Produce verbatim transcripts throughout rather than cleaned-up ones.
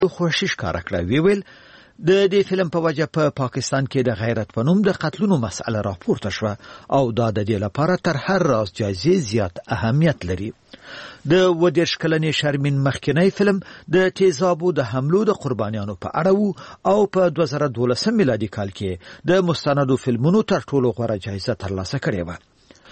خوښي ښکاره کړه. وی ویل د دې فلم په وجه په پا پاکستان کې د غیرت په نوم د قتلونو مسأله راپورته شوه او دا د دې لپاره تر هر راز جایزې زیات اهمیت لري. د ودېرش کلنې شرمین مخکینی فلم د تیزابو د حملو د قربانیانو په اړه وو او په دوه زره دولسم میلادي کال کې د مستندو فلمونو تر ټولو غوره جایزه ترلاسه کړې وه.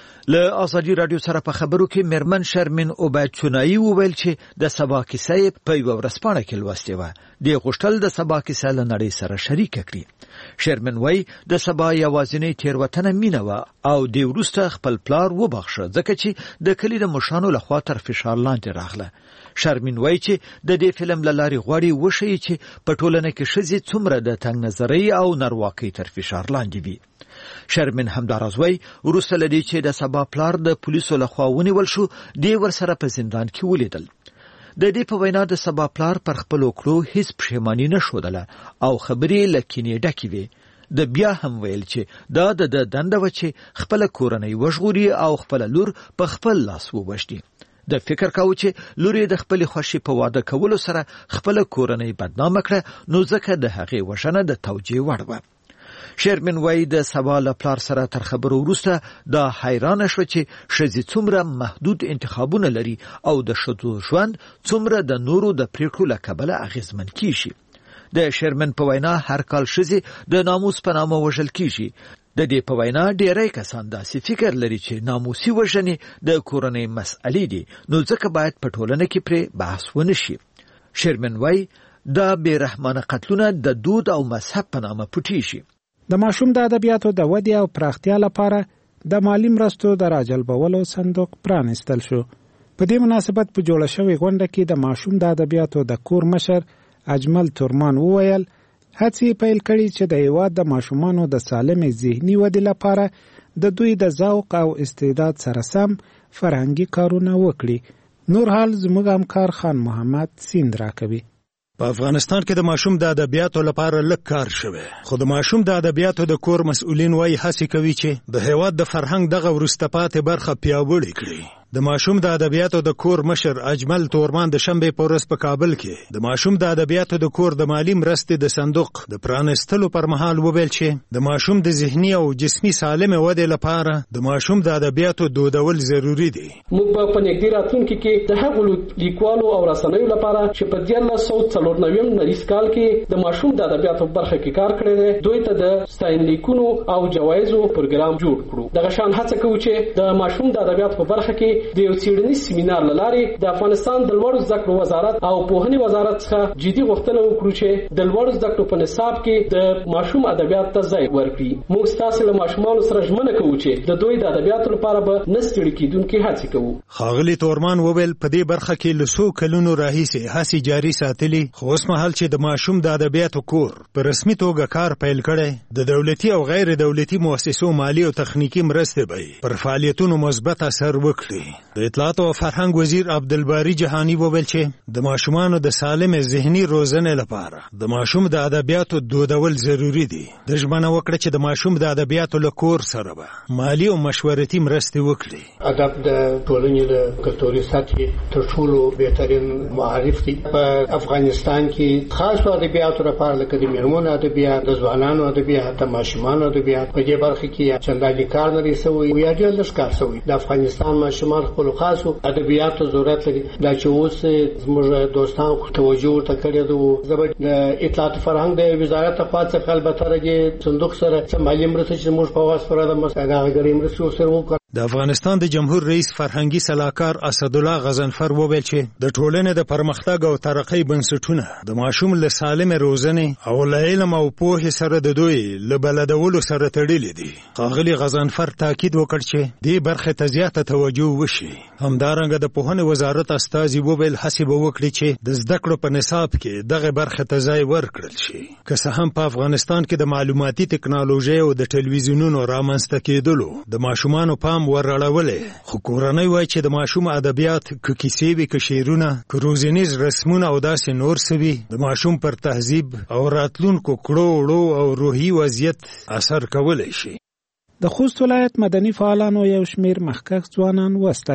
له آزادي رادیو سره په خبرو کې میرمن شرمین عبید چونایی وویل چې د سبا کیسه په یوه ورځپاڼه کې لوستې وه. دې غوښتل د سبا کیسه له نړۍ سره شریکه کړي. شرمین وایي د سبا یوازینۍ تېروتنه مینه وه او دې وروسته خپل پلار وبخښه ځکه چې د کلي د مشرانو لخوا تر فشار لاندې راغله. شرمین وایي چې د دې فلم له لارې غواړي وښیي چې په ټولنه کې ښځې څومره د تنګ نظرۍ او نارواکۍ تر فشار لاندې وي. شرمین همداراز وایي وروسته له دې چې د سبا پلار د پولیسو لخوا ونیول شو دې ورسره په زندان کې ولیدل. د دې په وینا د سبا پلار پر خپلو کړو هیڅ پښیماني نه ښودله او خبرې له کینې ډکې وې. د بیا هم ویل چې دا د دنده وه چې خپله کورنۍ وژغوري او خپله لور په خپل لاس ووژني. د فکر کاوه چې لور یې د خپلې خوښې په واده کولو سره خپله کورنۍ بدنامه کړه نو ځکه د هغې وژنه د توجیه وړ وه. شرمین وایي د سبا له پلار سره تر خبرو وروسته دا حیرانه شوه چې ښځې څومره محدود انتخابونه لري او د ښځو ژوند څومره د نورو د پریکړو له کبله اغېزمن کیږي. د شرمین په وینا هر کال ښځې د ناموس په نامه وژل کیږي. د دې په وینا ډیری کسان داسې فکر لري چې ناموسي وژنې د کورنۍ مسئلې دي نو ځکه باید په ټولنه کې پرې بحث ونه شي. شرمین وایي دا بې رحمانه قتلونه د دود او مذهب په نامه پټیږي. د ماشوم د ادبیاتو د ودې او پراختیا لپاره د مالی مرستو د راجلبولو صندوق پرانیستل شو. په دې مناسبت په جوړه شوې غونډه کې د ماشوم د ادبیاتو د کور مشر اجمل تورمان وویل هڅې پیل کړي چې د هېواد د ماشومانو د سالمې ذهني ودې لپاره د دوی د ذوق او استعداد سره سم فرهنګي کارونه وکړي. نور حال زموږ همکار خان محمد سیند راکوي. په افغانستان کې د ماشوم د ادبیاتو لپاره لږ کار شوی خو د ماشوم د ادبیاتو د کور مسؤلین وایي هڅې کوي چې د هېواد د فرهنګ دغه وروسته پاتې برخه پیاوړې کړي. د ماشوم د ادبیاتو د کور مشر اجمل تورمان د شنبې په ورځ په کابل کې د ماشوم د ادبیاتو د کور د مالی مرستې د صندوق د پرانیستلو پر مهال وویل چې د ماشوم د ذهني او جسمي سالمې ودې لپاره د ماشوم د ادبیاتو دودول ضروري دي. موږ په نږدې راتلونکي کې د هغو لیکوالو او رسنیو لپاره چې په دیارلس سوه څلور نوي نریس کال کې د ماشوم د ادبیاتو برخه کې کار کړی دی دوی ته د ستاینلیکونو او جوایزو پروګرام جوړ کړو. دغه شان هڅه کوو چې د ماشوم د ادبیاتو په برخه کې د یو څېړنیز سیمینار له لارې د افغانستان د لوړو زده کړو وزارت او پوهنې وزارت څخه جدي غوښتنه وکړو چې د لوړو زده کړو په نصاب کې د ماشوم ادبیات ته ځای ورکړي. موږ ستاسو له ماشومانو سره ژمنه کوو چې د دوی د ادبیاتو لپاره به نه ستړي کېدونکې هڅې کوو. ښاغلي تورمان وویل په دې برخه کې له څو کلونو راهیسې هڅې جاري ساتلي خو اوس مهال چې د ماشوم د ادبیاتو کور په رسمي توګه کار پیل کړی د دولتي او غیر دولتي مؤسسو مالی او تخنیکي مرستې به پر فعالیتونو مثبت اثر وکړي. د اطلاعات او فرهنګ وزیر عبدالباری جهانی وویل چې د ماشومانو د سالم ذهني روزنې لپاره د ماشوم د ادبیاتو دودول ضروری دي. د ژمنه وکړه چې د ماشوم د ادبیاتو له کور سره به مالی او مشورتي مرستې وکړي. ادب د ټولنې د کلتوري سطحې تر ټولو بهترین معرف دی. په افغانستان کې خاص ادبیاتو لپاره لکه د میرمنو ادبیات، د ځوانانو ادبیات، د ماشومانو ادبیات په دې برخه کې چنداني کار نه رسوي یا ډېر لږ کار شوی. د افغانستان ماشومان خپل خاصو ادبیاتو ضرورت لري. دا چې اوس زموږ دوستان توجه ورته کړی دی. زبر د اطلاعات فرهنګ د وزارت خوا څخه البته د صندوق سره مالي مرسته چې موږ په واسطه سره د مساعده غړي مرستو سره وکړو. د افغانستان د جمهور رئیس فرهنګي سلاکار اسدالله غضنفر وویل چې د ټولنې د پرمختګ او ترقۍ بنسټونه د ماشوم له سالمې روزنې او له علم او پوهې سره د دوی له بلدولو سره تړلي دي. ښاغلي غضنفر تاکید وکړ چې دې برخې ته زیاته توجه وشي. همدارنګه د پوهنې وزارت استازي وویل هڅې به وکړي چې د زده کړو په نصاب کې دغه برخې ته ځای ورکړل شي. که څه هم په افغانستان کې د معلوماتي ټکنالوژۍ او د ټلویزیونونو رامنځته کېدلو د ماشومانو پام ورړولې خو کورنۍ وایي چې د ماشوم ادبیات که کیسې وي که شعرونه که روزنیز رسمونه او داسې نور څه وي د ماشوم پر تهذیب او راتلونکو کړو وړو او روحي وضعیت اثر کولی شي. د خوست ولایت مدني فعالانو یو شمیر مخکښ ځوانان وستایل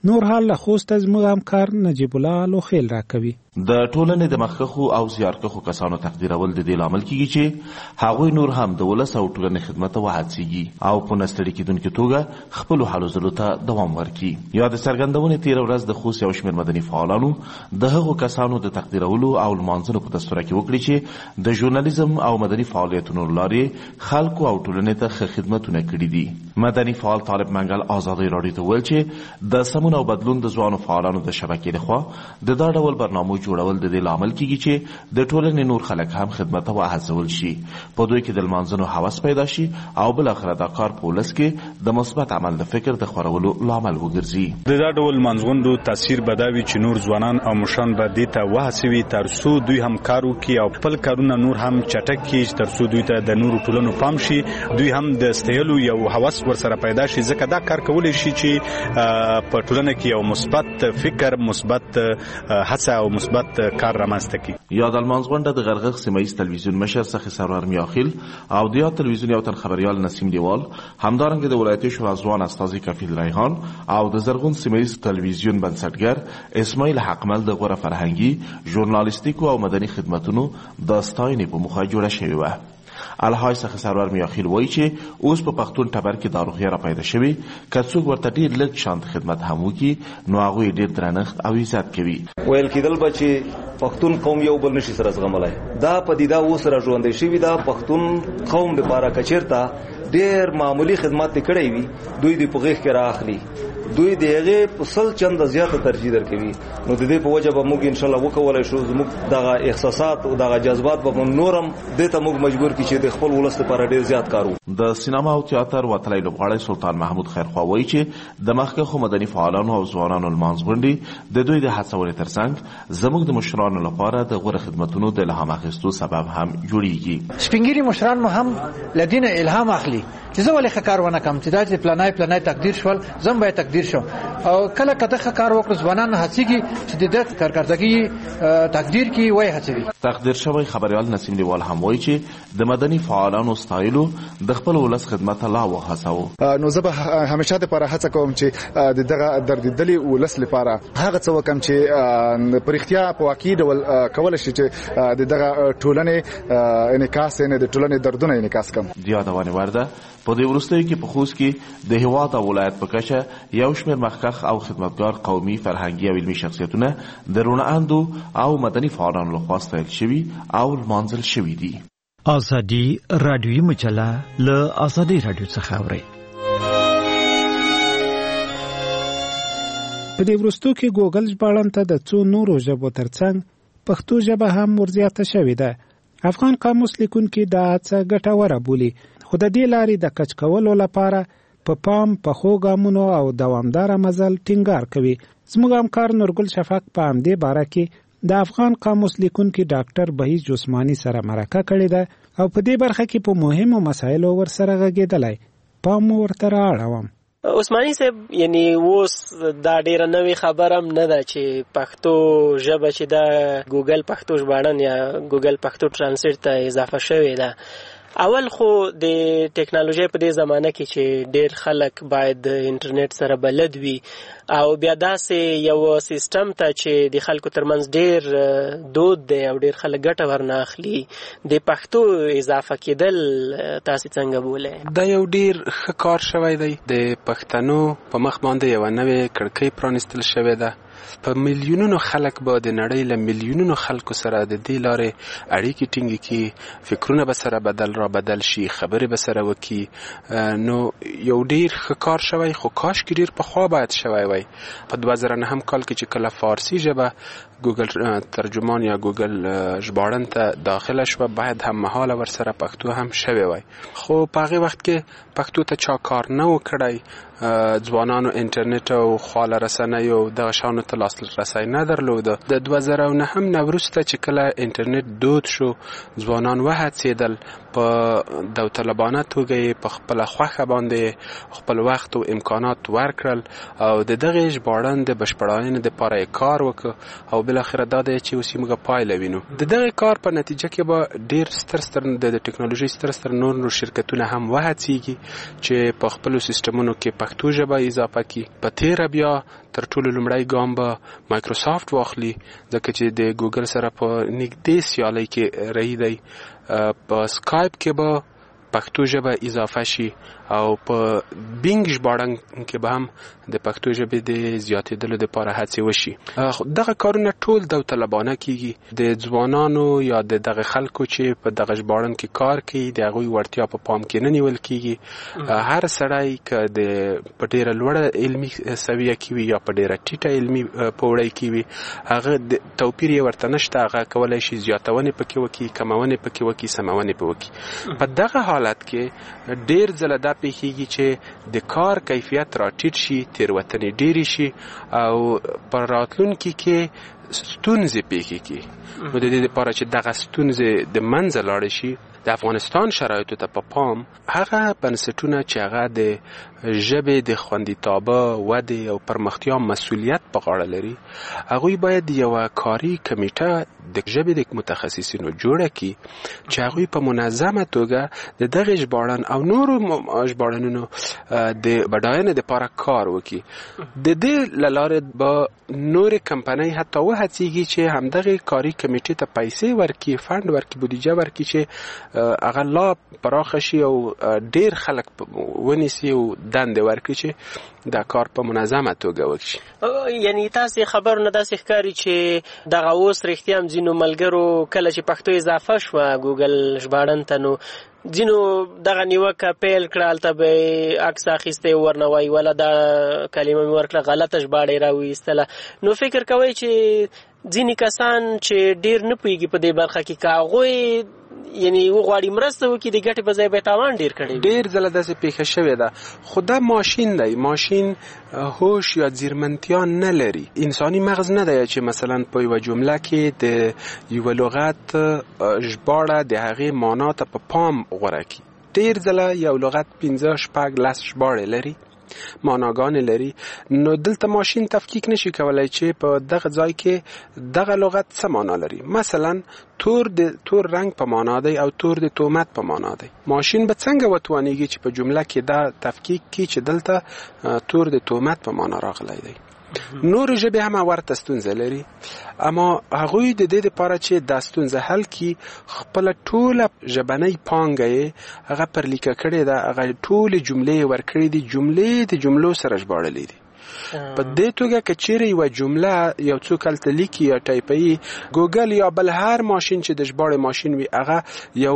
نور حال له خوست زموږ همکار نجیب الله لوخیل راکوي. د ټولنې د مخکخو او زیارکخو کسانو تقدیرول د دې لامل کیږي چې هغوی نور هم د ولس او ټولنې خدمت ته وهڅېږي او په نه ستړي کېدونکې توګه خپلو هلو ځلو ته دوام ورکړي. یا د څرګندونې تېره ورځ د خوست یو شمېر مدني فعالانو د هغو کسانو د تقدیرولو او لمانځنو په دستوره کې وکړي چې د ژورنالیزم او مدني فعالیتونو له لارې خلکو او ټولنې ته ښه خدمتونه کړي دي. مدني فعال طالب منګل ازادۍ راډیو ته وویل چې د سمون او بدلون د ځوانو فعالانو د شبکې لخوا د دا ډول برنامو جوړول د دې لامل کیږي چې د ټولنې نور خلک هم خدمت ته وهڅول شي، په دوی کې د لمانځنو هوس پیدا شي او بالاخره دا کار په ولس کې د مثبت عمل د فکر د خورولو لامل وګرځي. د دا ډول لمانځغونډو تاثیر به دا وي چې نور ځوانان او مشران به دې ته وهڅوي تر څو دوی هم کار وکړي او خپل کارونه نور هم چټک کړي، تر څو دوی ته د نورو ټولنو پام شي، دوی هم د ستایلو یو هوس ورسره پیدا شي، ځکه دا کار کولی شي چې په ټولنه کې یو مثبت فکر، مثبت هڅه او مثبت کار رامنځته کړي. یا د لمانځغونډه د غرغښ سیمه ییز تلویزیون مشر سخي سرور میاخیل او د یاد تلویزیون یو تن خبریال نسیم دیوال، همدارنګه د ولایتي شورا ځوان استازي کفیل ریحان او د زرغون سیمه ییز تلویزیون بنسټګر اسماعیل حقمل د غوره فرهنګي، ژورنالیستیکو او مدني خدماتونو د ستاینې په موخه جوړه شوې وه. الهای سخي سرور میاخیل وایي چې اوس په پښتون ټبر کې داروغیا را پیدا شوي، که څوک ورته ډېر لږ شانت خدمت هم وکړي نو هغوی ډېر درنښت او عزت کوي. ویل کېدل به چې پښتون قوم یو بل نشي سره زغملی، دا پدیده اوس را ژوندی شوي ده. پښتون قوم دپاره که چېرته ډېر معمولي خدمت دې کړی وي، دوی دې په غېږ کې رااخلي، دوی د هغې په سل چنده زیاته ترجیح درکوي. نو د دې په وجه به موږ انشاءالله وکولی شو زموږ دغه احساسات او دغه جذبات به نور هم دې ته موږ مجبور کړي چې د خپل ولس لپاره ډېر زیات کار وکړو. د سینما او تیاتر وتلی لوبغاړی سلطان محمود خیرخوا وایي چې د مخکښو مدني فعالانو او ځوانانو لمانځغونډې د دوی د هڅونې ترڅنګ زموږ د مشرانو لپاره د غوره خدمتونو د الهام اخیستو سبب هم جوړیږي. سپین ږیري مشران مو هم له دې نه الهام اخلي چې زه ولې ښه کار ونه کړم، چې دا چې پلانی پلانی تقدیر شول زه هم باید تقدیر شم. او کله که ده ښه کار وکړو ځوانان هڅېږي چې د ده کارکردګي تقدیر کړي وایي هڅوي. تقدیر شوی خبریال نسیم دیوال هم وایي چې د مدني فعالانو ستایلو د خپل ولس خدمت ته لا وهڅوو. نو زه به همیشه دپاره هڅه کوم چې د دغه دردېدلي ولس لپاره هغه څه وکړم چې په رښتیا په واقعي ډول کولی شي چې د دغه ټولنې انعکاس یعنې د ټولنې دردونه انعکاس کړم. د یادونې وړ ده په دې وروستیو کې په خوست کې د هېواد او ولایت په کچه یو شمېر مخکښ او خدمتګار قومي، فرهنګي او علمي شخصیتونه د روڼاندو او مدني فعالانو لخوا ستایل شوي او لمانځل شوي دي. ازادي رادیوي مجله له ازادي رادیو څخه اورئ. په دې وروستو کې ګوګل ژباړن ته د څو نورو ژبو ترڅنګ پښتو ژبه هم ورزیاته شوې ده. افغان قاموس لیکونکي دا څه ګټوره بولي، خو د دې لارې د کچ کولو لپاره په پام پخو ګامونو او دوامداره مزل ټینګار کوي. زموږ همکار نورګل شفق په همدې باره کې د افغان قاموس لیکونکي ډاکټر بهیج عثماني سره مرکه کړې ده او په دې برخه کې په مهمو مسایلو ورسره غږېدلی. پام ورته رااړوم. عثماني صاحب یعنی اوس دا ډیره نوې خبره هم نه ده چې پښتو ژبه چې دا ګوګل پښتو ژباړن یا ګوګل پښتو ترانسلیټ ته اضافه شوې ده. اول خو د ټیکنالوژي په دې زمانه کې چې ډېر خلک باید د انټرنیټ سره بلد وي او بیا داسې یو سیستم ته چې د خلکو ترمنځ ډېر دود دی او ډېر خلک ګټه ورنه اخلي، د پښتو اضافه کېدل تاسې څنګه بولئ؟ دا یو ډېر ښه کار شوی دی. د پښتنو په مخ باندې یوه نوې کړکۍ پرانیستل شوې ده. په میلیونونو خلک به د نړۍ له میلیونونو خلکو سره د دې لارې اړیکې ټینګې کړي، فکرونه به سره بدل را بدل شي، خبرې به سره وکړي. نو یو ډېر ښه کار شوی، خو کاشکې ډېر پخوا باید شوی وی. په دوه زره نهم کال کې چې کله فارسي ژبه ګوګل ترجمان یا ګوګل ژباړن ته داخله شوه باید هم مهاله ورسره پښتو هم شوی وی. خو په هغې وخت کې پښتو ته چا کار نه و کړی. ځوانانو انټرنیټ او خواله رسنیو دغه شیانو ته لاسرسی نه درلوده. د دوه زره او نهم نه وروسته چې کله انټرنیټ دود شو، ځوانان وهڅېدل په داوطلبانه توګه په خپله خوښه باندې خپل وخت او امکانات ورکړل او د دغې ژباړن د بشپړاینې دپاره یې کار وکړ او بالاخره دا دی چې اوس موږ پایله وینو. د دغې کار په نتیجه کې به ډېر ستر ستر د ټکنالوژۍ ستر ستر نور نور شرکتونه هم وهڅېږي چې په خپلو سیسټمونو کې پښتو ژبه اضافه کړي. په تیره بیا تر ټولو لومړی ګام به مایکروسافټ واخلي، ځکه چې د ګوګل سره په نږدې سیالۍ کې رهي دی. په سکایپ کې به پښتو ژبه اضافه شي او په بینګ ژباړن کې به هم د پښتو ژبې د زیاتېدلو دپاره هڅې وشي. دغه کارونه ټول داوطلبانه کیږي. د ځوانانو یا د دغه خلکو چې په دغه ژباړن کې کار کوي د هغوی وړتیا په پام کې نه نیول کیږي. هر سړی که د په ډېره لوړه علمي سویه کې وي یا په ډېره ټیټه علمي پوړۍ کې وي، هغه توپیر یې ورته نشته. هغه کولی شي زیاتونې پکې وکړي، کمونې پکې وکړي، سمونې پکې وکړي. په دغه حالت کې ډېر ځله دا پیښیږي چې د کار کیفیت راټیټ شي، تېروتنې ډېرې شي او په راتلونکي کې ستونزې پیښې کړي. نو د دې لپاره چې دغه ستونزې د منځه لاړې شي، د افغانستان شرایطو ته په پام هغه بنسټونه چې هغه د ژبې د خوندیتابه، ودې او پرمختیا مسؤلیت په غاړه لري، هغوی باید یوه کاري کمیټه د ژبې د متخصصینو جوړه کړي چې هغوی په منظمه توګه د دغې ژباړن او نورو ژباړنونو د بډاینې دپاره کار وکړي. د دې له لارې به نورې کمپنۍ حتی وهڅېږي چې همدغې کاري کمیټې ته پیسې ورکړي، فنډ ورکړي، بودیجه ورکړي چې هغه لا پراخه شي او ډېر خلک ونیسي او دندې ورکړي چې دا کار په منظمه توګه وکړي. یعنی تاسې خبرونه داسې ښکاري چې دغه اوس رښتیا هم ځینو ملګرو کله چې پښتو اضافه شوه ګوګل ژباړن ته، نو ځینو دغه نیوکه پیل کړه، هلته به یې عکس اخیستی ورنه وایي وله دا کلمه مې ورکړه غلطه ژباړه یې راویستله. نو فکر کوئ چې ځینې کسان چې ډېر نه پوهېږي په دې برخه کې، که هغوی یعنی وغواړي مرسته وکړي، د ګټې په ځای به تاوان ډېر کړی. ډېر ځله داسې پیښه شوې ده. خو دا ماشین دی، ماشین هوش یا ځیرمنتیا نه لري. انساني مغز نه دی چې مثلا په یوه جمله کې د یوه لغت ژباړه د هغې معنا ته په پام غوره کړي. ډېر ځله یو لغت پنځه شپږ لس ژباړې لري، معناګانې لري. نو دلته ماشین تفکیک نشي کولای چې په دغه ځای کې دغه لغت څه معنا لري. مثلا تور د تور رنگ په معنا دی او تور د تهمت په معنا دی. ماشین به څنګه وتوانیږي چې په جمله کې دا تفکیک کړي چې دلته تور د تهمت په معنا راغلی دی. نور ژبې هم ورته ستونزه لري، اما هغوی د دې لپاره چې دا ستونزه حل کړي خپله ټوله ژبنۍ پانګه یې هغه پر لیکه کړې ده، هغه ټولې جملې یې ورکړې دي، جملې د جملو سره ژباړلې دي. په دې توګه که چیرې یوه جمله یو څوک هلته لیکي یا ټایپوي، ګوګل یا بل هر ماشین چې د ژباړې ماشین وي هغه یو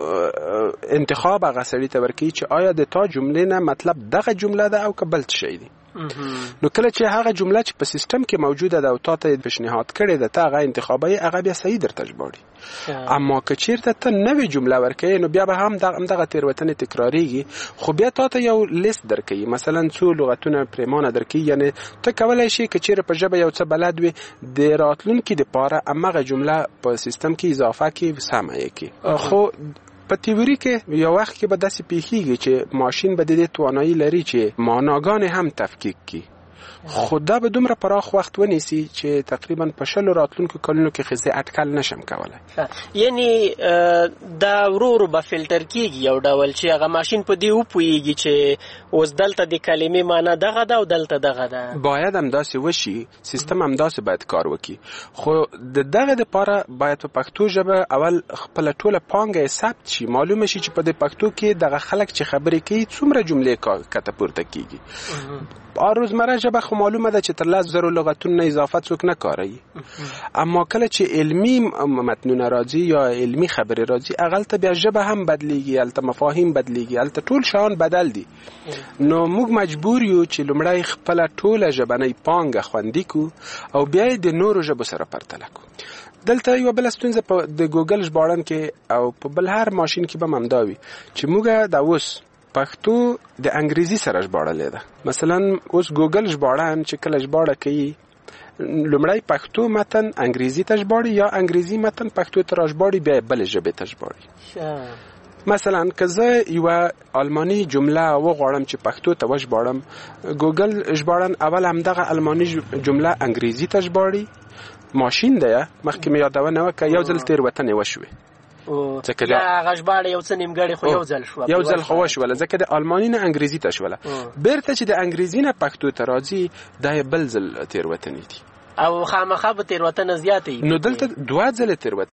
انتخاب هغه سړي ته ورکوي چې آیا د تا جملې نه مطلب دغه جمله ده او که بل څه شی دی. نو کله چې هغه جمله چې په سیستم کې موجوده ده او تا ته پیشنهاد کړې ده ته هغه انتخابوي، هغه بیا صحیح درته ژباړي. اما که چیرته ته نوې جمله ورکوي نو بیا به هم دغه تېروتنې تکراریږي، خو بیا تا ته یو لیست درکوي، مثلا څو لغتونه پرېمانه درکوي. یعنی ته کولی شي که چیرې په ژبه یو څه بلد وي د راتلونکي دپاره همغه جمله په سیستم کې اضافه کړي، سمه یې کړي. خو په تیوري کې یو وخت کې به داسې پیښیږي چې ماشین به د دې توانایي لري چې معناګانې هم تفکیک کړي، خو دا به دومره پراخ وخت ونیسي چې تقریبا په شلو راتلونکو کلونو کې خزه اټکل نشم کولای. یعنی دا ورو ورو به فلټر کیږي یو ډول چې هغه ماشین په دې وپوهیږي چې اوس دلته د کلمې معنی دغه ده او دلته دغه ده. باید هم داسې وشي، سیستم هم داسې باید کار وکړي، خو د دغه لپاره باید په پښتو ژبه اول خپل ټوله پانګه ثبت شي، معلومه شي چې په دې پښتو کې دغه خلک چې خبرې کوي څومره جملې کته پورته کیږي. په روزمره ژبه خو معلومه ده چې تر لس زرو لغتونه اضافه څوک نه کاروي، اما کله چې علمی متنونه راځي یا علمی خبرې راځي هغلته بیا ژبه هم بدلیږي، هلته مفاهیم بدلیږي، هلته ټول شیان بدل دي. نو موږ مجبور یو چې لومړی خپله ټوله ژبنۍ پانګه خوندي کو او بیا د نورو ژبو سره پرتله کو. دلته یو بل ستونزه په د ګوګل ژباړن کې او په بل هر ماشین کې به همدا وي چې موږ د اوس پښتو د انګریزي سره ژباړلې ده. مثلا اوس ګوګل ژباړن چې کله ژباړه کوي لومړی پښتو متن انګریزي ته ژباړي یا انګریزي متن پښتو ته راژباړي بیا بل ژبې ته ژباړي. مثلا که زه یوه آلماني جمله وغواړم چې پښتو ته وژباړم، ګوګل ژباړن اول همدغه آلماني جمله انګریزي ته ژباړي. ماشین دی مخکې مې یادونه وکړه یو ځل تېروتنې وشوې ځکه یا هغه ژباړه یو څه نیمګړې خو یو ځل شوه یو ځل خو وشوله ځکه د آلماني نه انګریزي ته شوله، بیرته چې د انګریزي نه پښتو ته راځي دا یې بل ځل تېروتنې دي او خامخا به تېروتنه زیاته وي. نو دلته دوه ځله تېروتنه